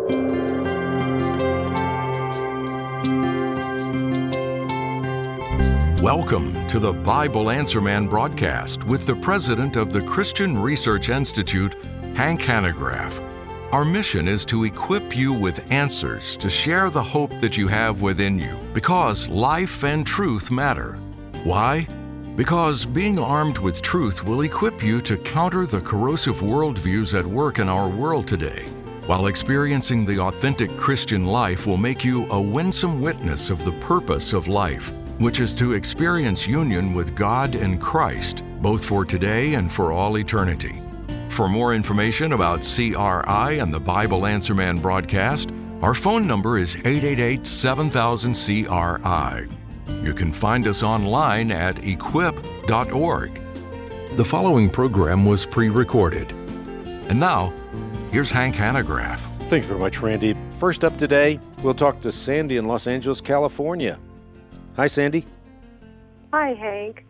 Welcome to the Bible Answer Man broadcast with the president of the Christian Research Institute, Hank Hanegraaff. Our mission is to equip you with answers to share the hope that you have within you, because life and truth matter. Why? Because being armed with truth will equip you to counter the corrosive worldviews at work in our world today, while experiencing the authentic Christian life will make you a winsome witness of the purpose of life, which is to experience union with God and Christ, both for today and for all eternity. For more information about CRI and the Bible Answer Man broadcast, our phone number is 888-7000-CRI. You can find us online at equip.org. The following program was pre-recorded. And now, here's Hank Hanegraaff. Thank you very much, Randy. First up today, we'll talk to Sandy in Los Angeles, California. Hi, Sandy. Hi, Hank.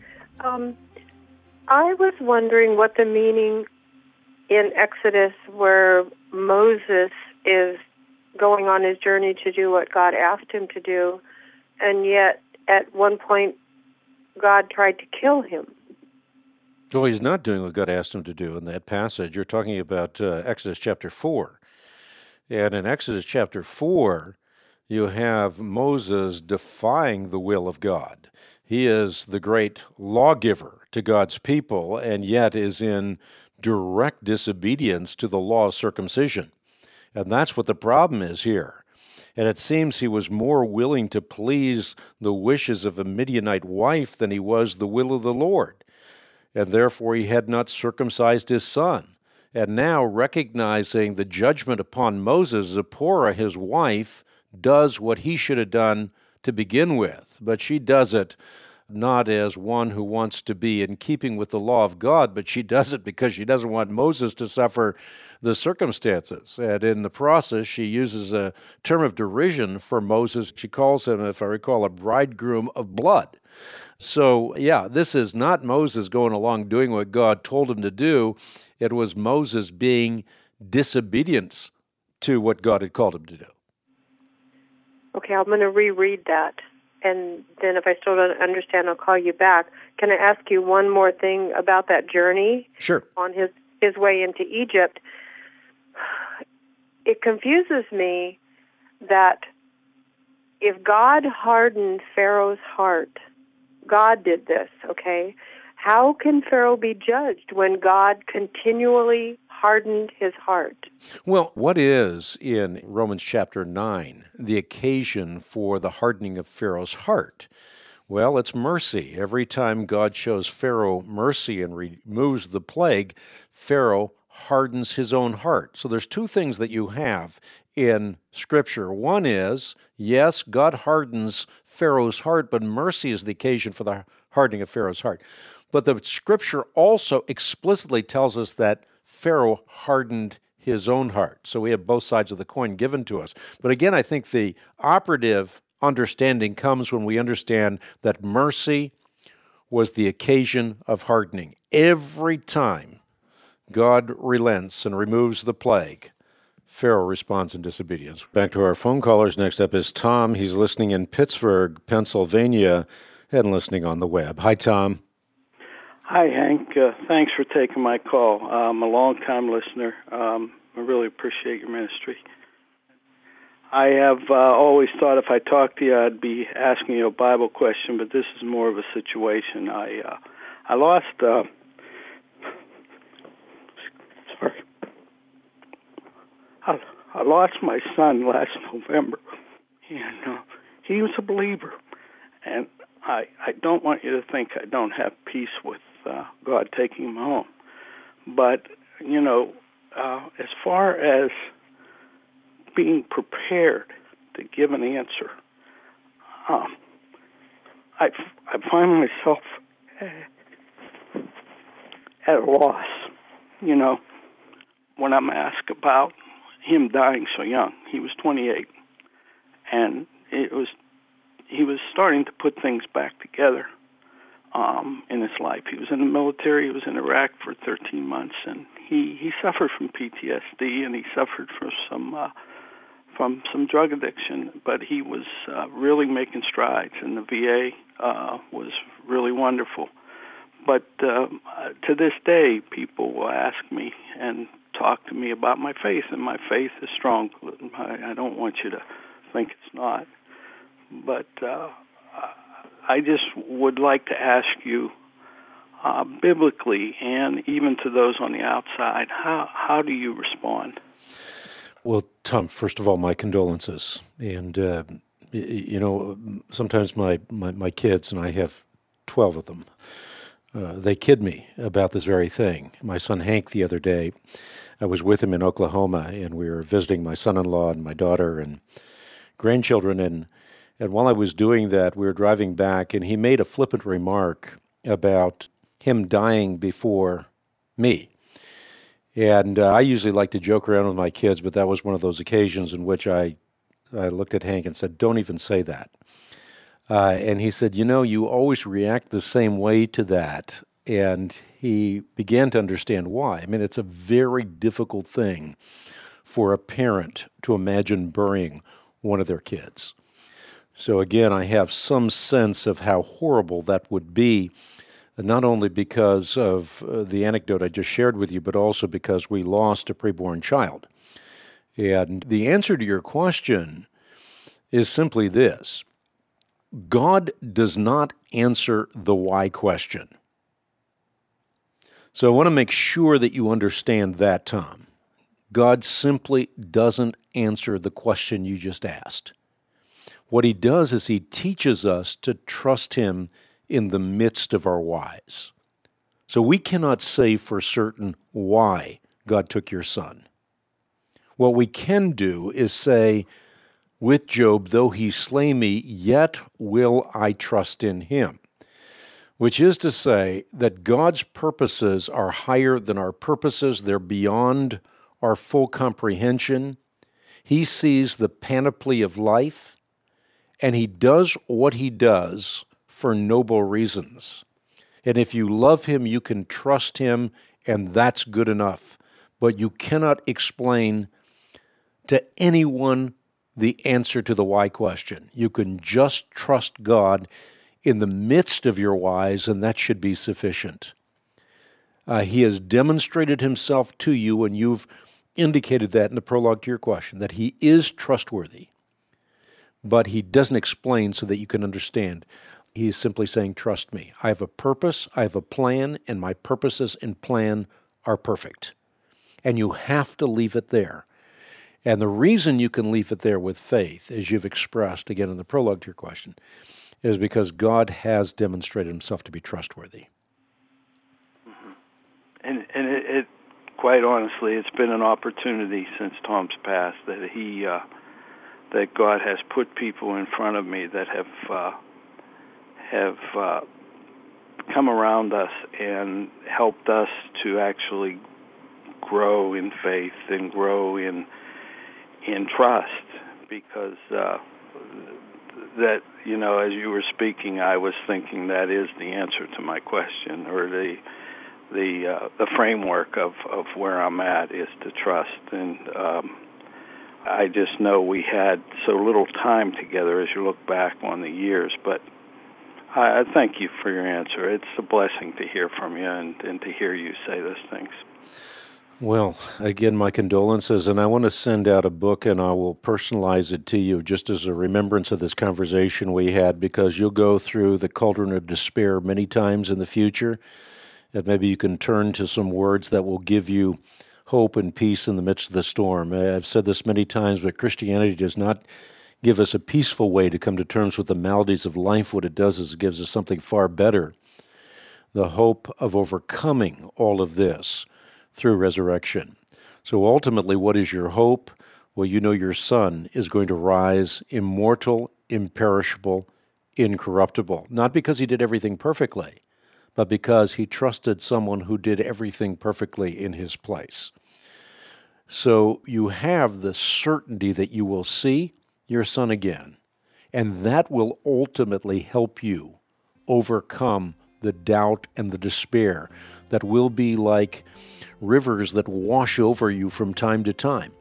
I was wondering what the meaning in Exodus where Moses is going on his journey to do what God asked him to do, and yet at one point God tried to kill him. Well, he's not doing what God asked him to do in that passage. You're talking about Exodus chapter 4. And in Exodus chapter 4, you have Moses defying the will of God. He is the great lawgiver to God's people, and yet is in direct disobedience to the law of circumcision. And that's what the problem is here. And it seems he was more willing to please the wishes of a Midianite wife than he was the will of the Lord. And therefore he had not circumcised his son. And now, recognizing the judgment upon Moses, Zipporah, his wife, does what he should have done to begin with, but she does it not as one who wants to be in keeping with the law of God, but she does it because she doesn't want Moses to suffer the circumstances. And in the process, she uses a term of derision for Moses. She calls him, if I recall, a bridegroom of blood. So, yeah, this is not Moses going along doing what God told him to do. It was Moses being disobedient to what God had called him to do. Okay, I'm going to reread that, and then if I still don't understand, I'll call you back. Can I ask you one more thing about that journey? Sure. On his way into Egypt? It confuses me that if God hardened Pharaoh's heart, God did this, okay? How can Pharaoh be judged when God continually hardened his heart? Well, what is, in Romans chapter 9, the occasion for the hardening of Pharaoh's heart? Well, it's mercy. Every time God shows Pharaoh mercy and removes the plague, Pharaoh hardens his own heart. So there's two things that you have in Scripture. One is, yes, God hardens Pharaoh's heart, but mercy is the occasion for the hardening of Pharaoh's heart. But the Scripture also explicitly tells us that Pharaoh hardened his own heart. So we have both sides of the coin given to us. But again, I think the operative understanding comes when we understand that mercy was the occasion of hardening. Every time God relents and removes the plague, Pharaoh responds in disobedience. Back to our phone callers. Next up is Tom. He's listening in Pittsburgh, Pennsylvania, and listening on the web. Hi, Tom. Hi, Hank. Thanks for taking my call. I'm a long-time listener. I really appreciate your ministry. I have always thought if I talked to you, I'd be asking you a Bible question, but this is more of a situation. I lost... I lost my son last November, and he was a believer. And I don't want you to think I don't have peace with God taking him home. But, as far as being prepared to give an answer, I find myself at a loss, when I'm asked about him dying so young. He was 28, and he was starting to put things back together in his life. He was in the military. He was in Iraq for 13 months, and he suffered from PTSD, and he suffered from some from some drug addiction, but he was really making strides, and the VA was really wonderful. But to this day, people will ask me and talk to me about my faith, and my faith is strong. I don't want you to think it's not. But I just would like to ask you, biblically, and even to those on the outside, how do you respond? Well, Tom, first of all, my condolences. And, sometimes my kids, and I have 12 of them, they kid me about this very thing. My son Hank, the other day, I was with him in Oklahoma, and we were visiting my son-in-law and my daughter and grandchildren. And while I was doing that, we were driving back, and he made a flippant remark about him dying before me. And I usually like to joke around with my kids, but that was one of those occasions in which I looked at Hank and said, "Don't even say that." And he said, "You always react the same way to that." And he began to understand why. I mean, it's a very difficult thing for a parent to imagine burying one of their kids. So again, I have some sense of how horrible that would be, not only because of the anecdote I just shared with you, but also because we lost a preborn child. And the answer to your question is simply this: God does not answer the why question. So I want to make sure that you understand that, Tom. God simply doesn't answer the question you just asked. What he does is he teaches us to trust him in the midst of our whys. So we cannot say for certain why God took your son. What we can do is say, with Job, though he slay me, yet will I trust in him. Which is to say that God's purposes are higher than our purposes. They're beyond our full comprehension. He sees the panoply of life, and he does what he does for noble reasons. And if you love him, you can trust him, and that's good enough. But you cannot explain to anyone the answer to the why question. You can just trust God in the midst of your whys, and that should be sufficient. He has demonstrated himself to you, and you've indicated that in the prologue to your question, that he is trustworthy. But he doesn't explain so that you can understand. He's simply saying, trust me. I have a purpose, I have a plan, and my purposes and plan are perfect. And you have to leave it there. And the reason you can leave it there with faith, as you've expressed, again, in the prologue to your question, is because God has demonstrated himself to be trustworthy. Mm-hmm. And it quite honestly, it's been an opportunity since Tom's passed that that God has put people in front of me that have come around us and helped us to actually grow in faith and grow in trust, because that, as you were speaking, I was thinking that is the answer to my question, or the framework of where I'm at is to trust. And I just know we had so little time together as you look back on the years, but I thank you for your answer. It's a blessing to hear from you and to hear you say those things. Well, again, my condolences, and I want to send out a book, and I will personalize it to you just as a remembrance of this conversation we had, because you'll go through the cauldron of despair many times in the future, and maybe you can turn to some words that will give you hope and peace in the midst of the storm. I've said this many times, but Christianity does not give us a peaceful way to come to terms with the maladies of life. What it does is it gives us something far better, the hope of overcoming all of this through resurrection. So ultimately, what is your hope? Well, you know your son is going to rise immortal, imperishable, incorruptible. Not because he did everything perfectly, but because he trusted someone who did everything perfectly in his place. So you have the certainty that you will see your son again, and that will ultimately help you overcome the doubt and the despair that will be like rivers that wash over you from time to time.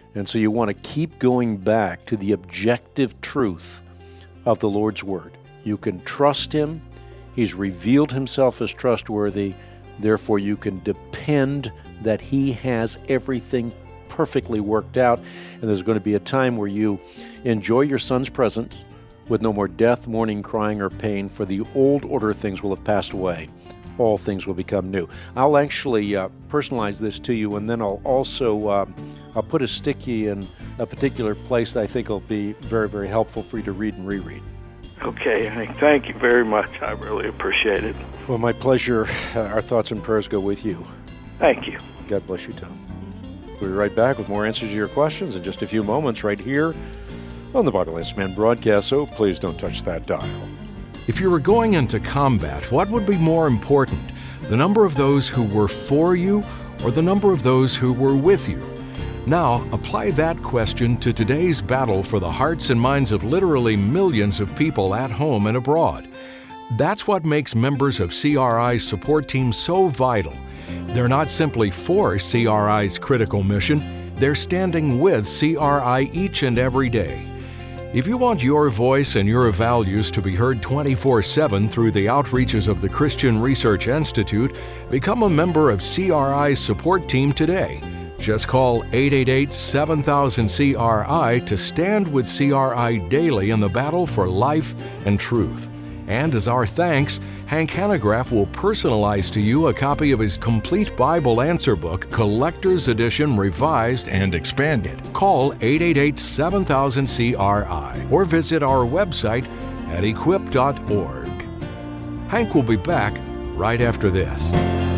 And so you want to keep going back to the objective truth of the Lord's Word. You can trust Him. He's revealed Himself as trustworthy. Therefore, you can depend that He has everything perfectly worked out. And there's going to be a time where you enjoy your Son's presence with no more death, mourning, crying, or pain, for the old order of things will have passed away. All things will become new. I'll actually personalize this to you, and then I'll also I'll put a sticky in a particular place that I think will be very, very helpful for you to read and reread. Okay, Hank, thank you very much. I really appreciate it. Well, my pleasure. Our thoughts and prayers go with you. Thank you. God bless you, Tom. We'll be right back with more answers to your questions in just a few moments right here on the Bible Answer Man broadcast, so please don't touch that dial. If you were going into combat, what would be more important, the number of those who were for you or the number of those who were with you? Now, apply that question to today's battle for the hearts and minds of literally millions of people at home and abroad. That's what makes members of CRI's support team so vital. They're not simply for CRI's critical mission, they're standing with CRI each and every day. If you want your voice and your values to be heard 24/7 through the outreaches of the Christian Research Institute, become a member of CRI's support team today. Just call 888-7000-CRI to stand with CRI daily in the battle for life and truth. And as our thanks, Hank Hanegraaff will personalize to you a copy of his complete Bible answer book, Collector's Edition, revised and expanded. Call 888-7000-CRI or visit our website at equip.org. Hank will be back right after this.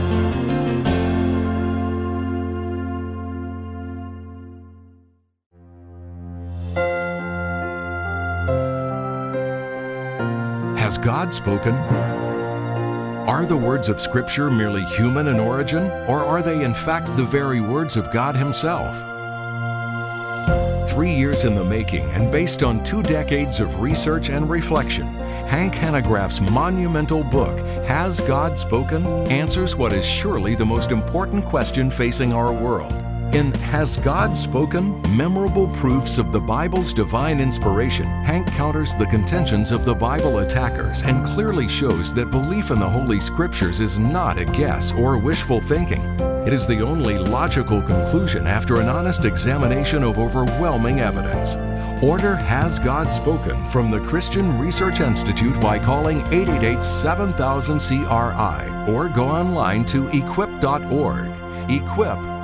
Has God spoken? Are the words of Scripture merely human in origin, or are they in fact the very words of God Himself? 3 years in the making and based on 2 decades of research and reflection, Hank Hanegraaff's monumental book, Has God Spoken?, answers what is surely the most important question facing our world. In Has God Spoken? Memorable Proofs of the Bible's Divine Inspiration, Hank counters the contentions of the Bible attackers and clearly shows that belief in the Holy Scriptures is not a guess or wishful thinking. It is the only logical conclusion after an honest examination of overwhelming evidence. Order Has God Spoken from the Christian Research Institute by calling 888-7000-CRI or go online to equip.org. Equip.org.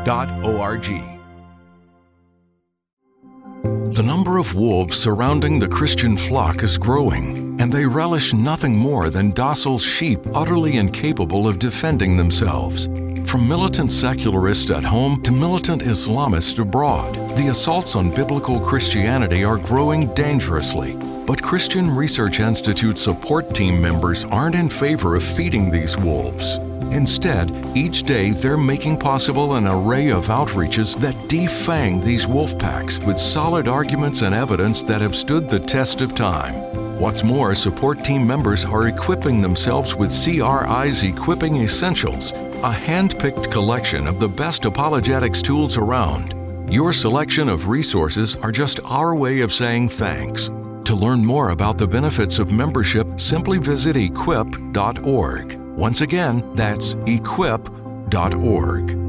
The number of wolves surrounding the Christian flock is growing, and they relish nothing more than docile sheep utterly incapable of defending themselves. From militant secularists at home to militant Islamists abroad, the assaults on biblical Christianity are growing dangerously. But Christian Research Institute support team members aren't in favor of feeding these wolves. Instead, each day they're making possible an array of outreaches that defang these wolf packs with solid arguments and evidence that have stood the test of time. What's more, support team members are equipping themselves with CRI's Equipping Essentials, a hand-picked collection of the best apologetics tools around. Your selection of resources are just our way of saying thanks. To learn more about the benefits of membership, simply visit equip.org. Once again, that's equip.org.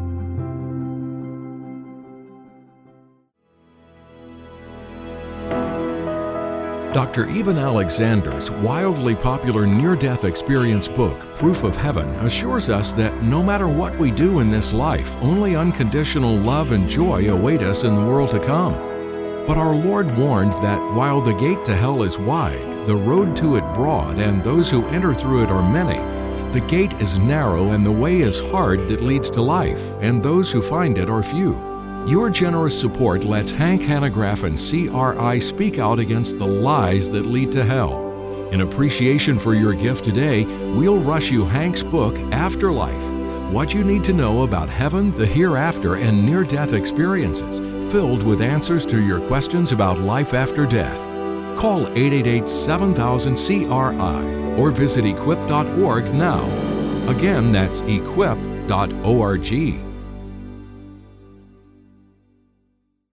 Dr. Eben Alexander's wildly popular near-death experience book, Proof of Heaven, assures us that no matter what we do in this life, only unconditional love and joy await us in the world to come. But our Lord warned that while the gate to hell is wide, the road to it broad, and those who enter through it are many, the gate is narrow and the way is hard that leads to life, and those who find it are few. Your generous support lets Hank Hanegraaff and CRI speak out against the lies that lead to hell. In appreciation for your gift today, we'll rush you Hank's book, Afterlife: What You Need to Know About Heaven, the Hereafter, and Near-Death Experiences, filled with answers to your questions about life after death. Call 888-7000-CRI or visit equip.org now. Again, that's equip.org.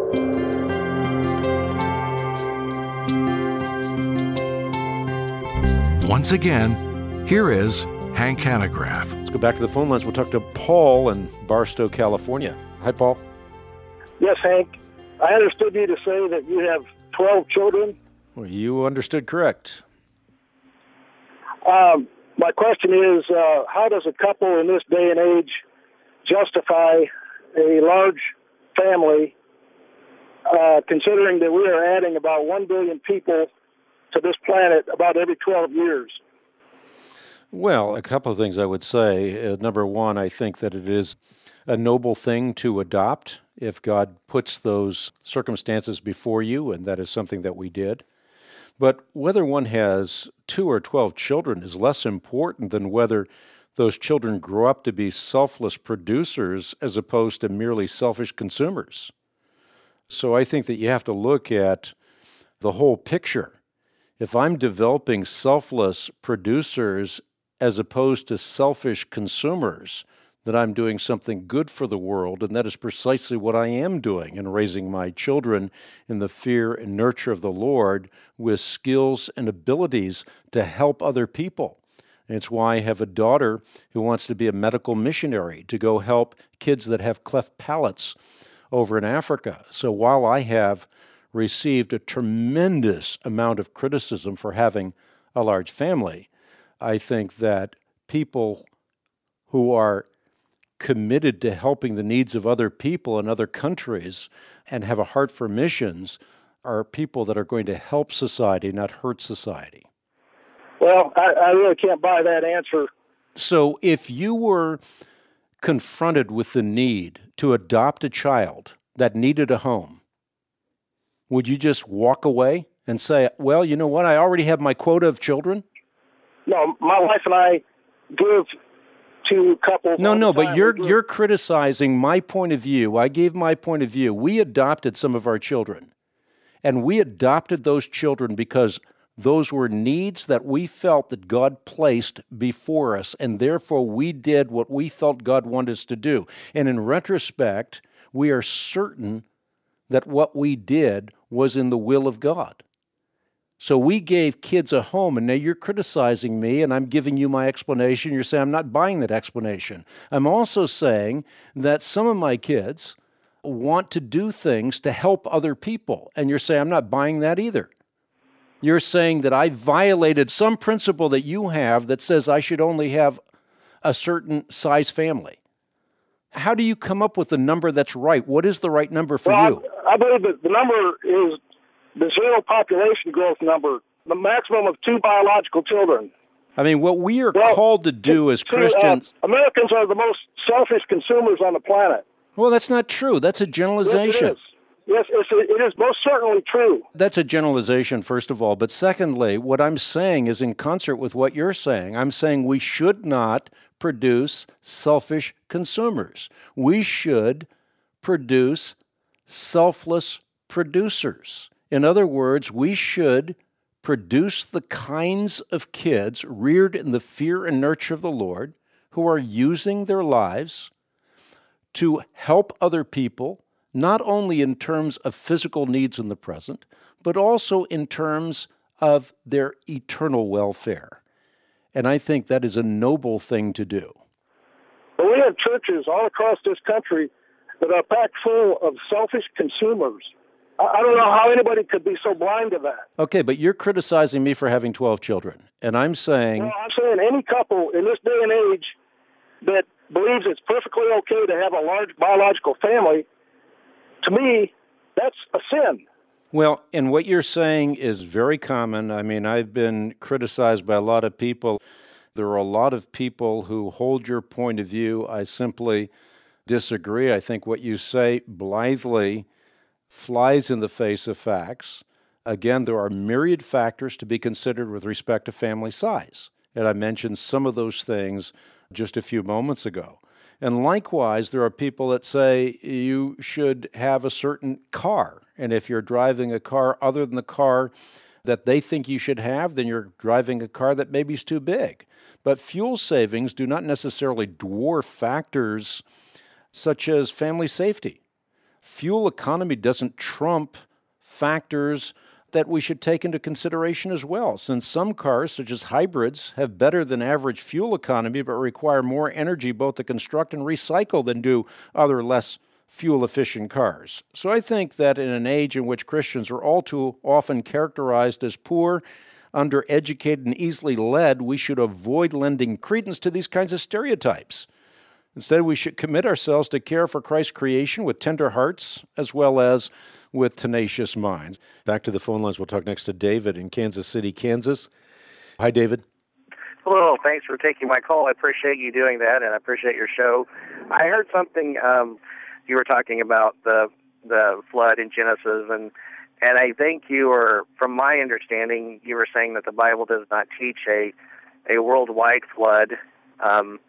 Once again, here is Hank Hanegraaff. Let's go back to the phone lines. We'll talk to Paul in Barstow, California. Hi, Paul. Yes, Hank. I understood you to say that you have 12 children. Well, you understood correct. My question is, how does a couple in this day and age justify a large family, considering that we are adding about 1 billion people to this planet about every 12 years? Well, a couple of things I would say. Number one, I think that it is a noble thing to adopt if God puts those circumstances before you, and that is something that we did. But whether one has 2 or 12 children is less important than whether those children grow up to be selfless producers as opposed to merely selfish consumers. So I think that you have to look at the whole picture. If I'm developing selfless producers as opposed to selfish consumers, that I'm doing something good for the world, and that is precisely what I am doing in raising my children in the fear and nurture of the Lord with skills and abilities to help other people. And it's why I have a daughter who wants to be a medical missionary to go help kids that have cleft palates over in Africa. So while I have received a tremendous amount of criticism for having a large family, I think that people who are committed to helping the needs of other people in other countries and have a heart for missions are people that are going to help society, not hurt society. Well, I really can't buy that answer. So if you were confronted with the need to adopt a child that needed a home, would you just walk away and say, well, you know what, I already have my quota of children? No, my wife and I give to couples. No, but you're criticizing my point of view. I gave my point of view. We adopted some of our children, and we adopted those children because those were needs that we felt that God placed before us, and therefore we did what we felt God wanted us to do. And in retrospect, we are certain that what we did was in the will of God. So we gave kids a home, and now you're criticizing me, and I'm giving you my explanation. You're saying I'm not buying that explanation. I'm also saying that some of my kids want to do things to help other people, and you're saying I'm not buying that either. You're saying that I violated some principle that you have that says I should only have a certain size family. How do you come up with the number that's right? What is the right number for you? I believe that the number is the zero population growth number, the maximum of 2 biological children. I mean, what we are called to do as Christians... Americans are the most selfish consumers on the planet. Well, that's not true. That's a generalization. Yes, it is most certainly true. That's a generalization, first of all. But secondly, what I'm saying is in concert with what you're saying. I'm saying we should not produce selfish consumers. We should produce selfless producers. In other words, we should produce the kinds of kids reared in the fear and nurture of the Lord who are using their lives to help other people, not only in terms of physical needs in the present, but also in terms of their eternal welfare. And I think that is a noble thing to do. But we have churches all across this country that are packed full of selfish consumers. I don't know how anybody could be so blind to that. Okay, but you're criticizing me for having 12 children, and I'm saying... Well, I'm saying any couple in this day and age that believes it's perfectly okay to have a large biological family, to me, that's a sin. Well, and what you're saying is very common. I mean, I've been criticized by a lot of people. There are a lot of people who hold your point of view. I simply disagree. I think what you say blithely flies in the face of facts. Again, there are myriad factors to be considered with respect to family size. And I mentioned some of those things just a few moments ago. And likewise, there are people that say you should have a certain car. And if you're driving a car other than the car that they think you should have, then you're driving a car that maybe is too big. But fuel savings do not necessarily dwarf factors such as family safety. fuel economy doesn't trump factors that we should take into consideration as well, since some cars, such as hybrids, have better than average fuel economy but require more energy both to construct and recycle than do other less fuel-efficient cars. So I think that in an age in which Christians are all too often characterized as poor, undereducated, and easily led, we should avoid lending credence to these kinds of stereotypes. Instead, we should commit ourselves to care for Christ's creation with tender hearts as well as with tenacious minds. Back to the phone lines. We'll talk next to David in Kansas City, Kansas. Hi, David. Hello. Thanks for taking my call. I appreciate you doing that, and I appreciate your show. I heard something you were talking about the flood in Genesis, and I think you were, from my understanding, you were saying that the Bible does not teach a worldwide flood, and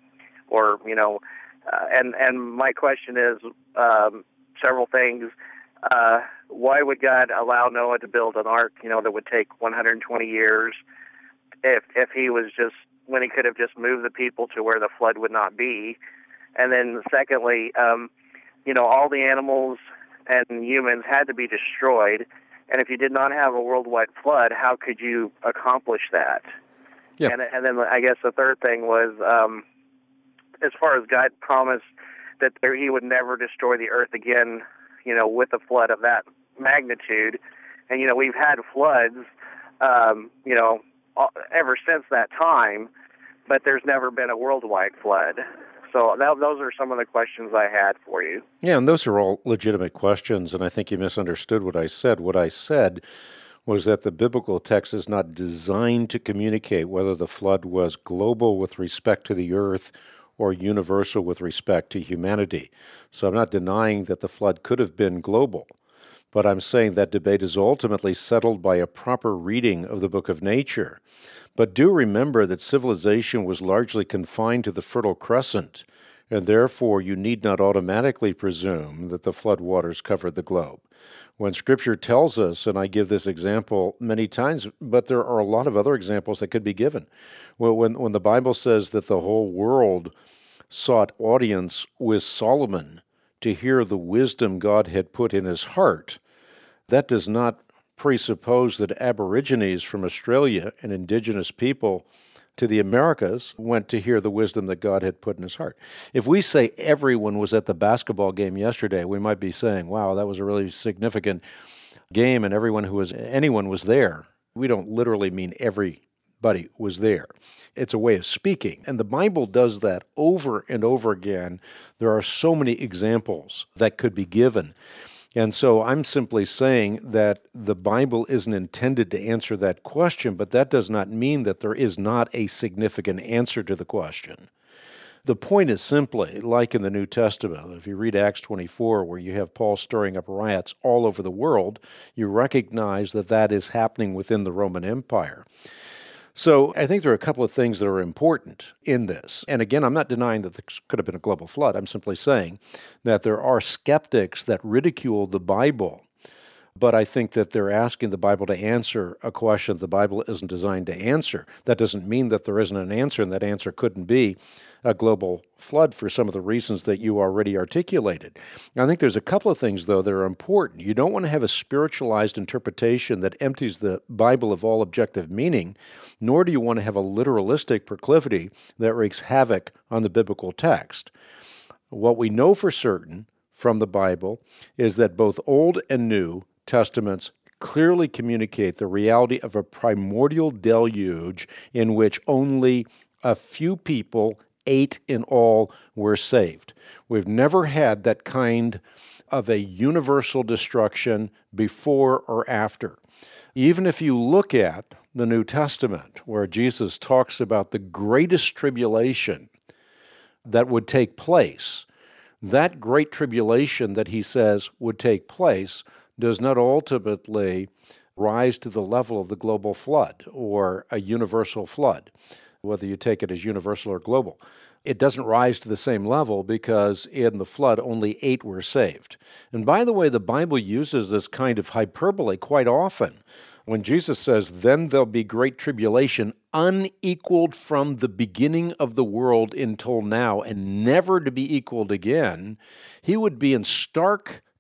my question is several things. Why would God allow Noah to build an ark, that would take 120 years if he was just, when he could have just moved the people to where the flood would not be? And then secondly, all the animals and humans had to be destroyed. And if you did not have a worldwide flood, how could you accomplish that? Yeah. And then I guess the third thing was, as far as God promised that he would never destroy the earth again, with a flood of that magnitude. And, we've had floods, ever since that time, but there's never been a worldwide flood. So those are some of the questions I had for you. Yeah, and those are all legitimate questions, and I think you misunderstood what I said. What I said was that the biblical text is not designed to communicate whether the flood was global with respect to the earth or universal with respect to humanity. So I'm not denying that the flood could have been global, but I'm saying that debate is ultimately settled by a proper reading of the book of nature. But do remember that civilization was largely confined to the Fertile Crescent, and therefore you need not automatically presume that the flood waters covered the globe. When Scripture tells us, and I give this example many times, but there are a lot of other examples that could be given. Well, when the Bible says that the whole world sought audience with Solomon to hear the wisdom God had put in his heart, that does not presuppose that Aborigines from Australia and indigenous people to the Americas went to hear the wisdom that God had put in his heart. If we say everyone was at the basketball game yesterday, we might be saying, wow, that was a really significant game and anyone was there. We don't literally mean everybody was there. It's a way of speaking. And the Bible does that over and over again. There are so many examples that could be given. And so I'm simply saying that the Bible isn't intended to answer that question, but that does not mean that there is not a significant answer to the question. The point is simply, like in the New Testament, if you read Acts 24, where you have Paul stirring up riots all over the world, you recognize that that is happening within the Roman Empire. So I think there are a couple of things that are important in this. And again, I'm not denying that there could have been a global flood. I'm simply saying that there are skeptics that ridicule the Bible, but I think that they're asking the Bible to answer a question the Bible isn't designed to answer. That doesn't mean that there isn't an answer, and that answer couldn't be a global flood for some of the reasons that you already articulated. I think there's a couple of things, though, that are important. You don't want to have a spiritualized interpretation that empties the Bible of all objective meaning, nor do you want to have a literalistic proclivity that wreaks havoc on the biblical text. What we know for certain from the Bible is that both Old and New Testaments clearly communicate the reality of a primordial deluge in which only a few people, 8 in all, were saved. We've never had that kind of a universal destruction before or after. Even if you look at the New Testament, where Jesus talks about the greatest tribulation that would take place, that great tribulation that he says would take place does not ultimately rise to the level of the global flood or a universal flood, whether you take it as universal or global. It doesn't rise to the same level because in the flood only 8 were saved. And by the way, the Bible uses this kind of hyperbole quite often. When Jesus says, then there'll be great tribulation, unequaled from the beginning of the world until now, and never to be equaled again, he would be in stark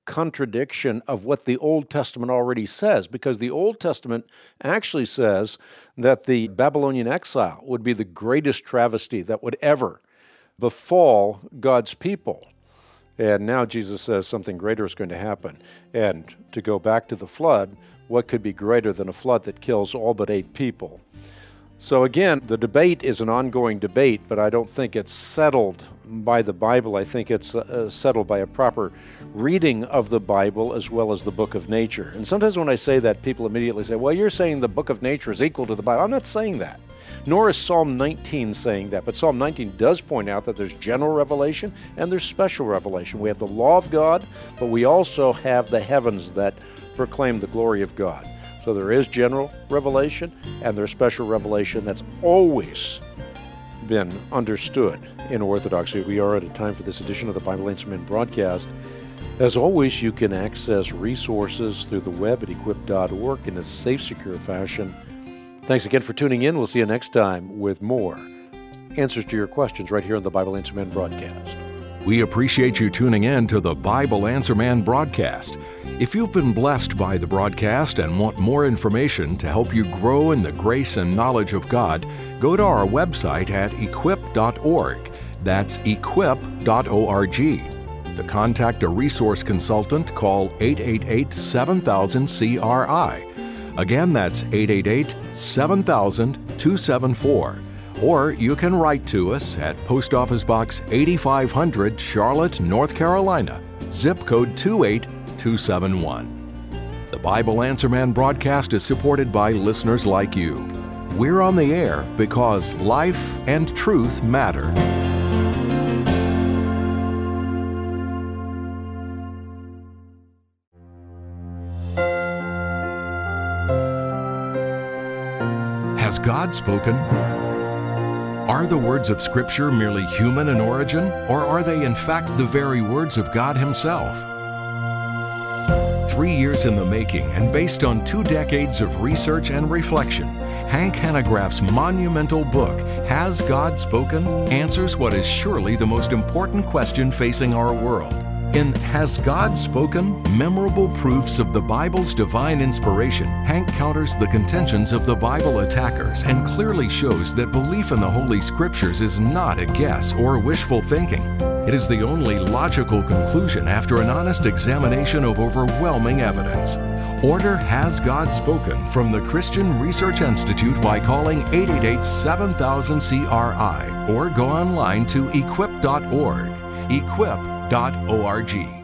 contradiction of what the Old Testament already says, because the Old Testament actually says that the Babylonian exile would be the greatest travesty that would ever befall God's people. And now Jesus says something greater is going to happen. And to go back to the flood, what could be greater than a flood that kills all but 8 people? So again, the debate is an ongoing debate, but I don't think it's settled by the Bible. I think it's settled by a proper reading of the Bible as well as the book of nature. And sometimes when I say that, people immediately say, well, you're saying the book of nature is equal to the Bible. I'm not saying that. Nor is Psalm 19 saying that. But Psalm 19 does point out that there's general revelation and there's special revelation. We have the law of God, but we also have the heavens that proclaim the glory of God. So there is general revelation and there's special revelation that's always been understood in Orthodoxy. We are at a time for this edition of the Bible Answer Men broadcast. As always, you can access resources through the web at equip.org in a safe, secure fashion. Thanks again for tuning in. We'll see you next time with more answers to your questions right here on the Bible Answer Man broadcast. We appreciate you tuning in to the Bible Answer Man broadcast. If you've been blessed by the broadcast and want more information to help you grow in the grace and knowledge of God, go to our website at equip.org. That's equip.org. To contact a resource consultant, call 888-7000-CRI. Again, that's 888-7000-274. Or you can write to us at Post Office Box 8500, Charlotte, North Carolina, zip code 28271. The Bible Answer Man broadcast is supported by listeners like you. We're on the air because life and truth matter. Has God spoken? Are the words of Scripture merely human in origin, or are they in fact the very words of God Himself? 3 years in the making and based on 2 decades of research and reflection, Hank Hanegraaff's monumental book, Has God Spoken?, answers what is surely the most important question facing our world. In Has God Spoken? Memorable Proofs of the Bible's Divine Inspiration, Hank counters the contentions of the Bible attackers and clearly shows that belief in the Holy Scriptures is not a guess or wishful thinking. It is the only logical conclusion after an honest examination of overwhelming evidence. Order Has God Spoken from the Christian Research Institute by calling 888-7000-CRI or go online to equip.org. Equip.org.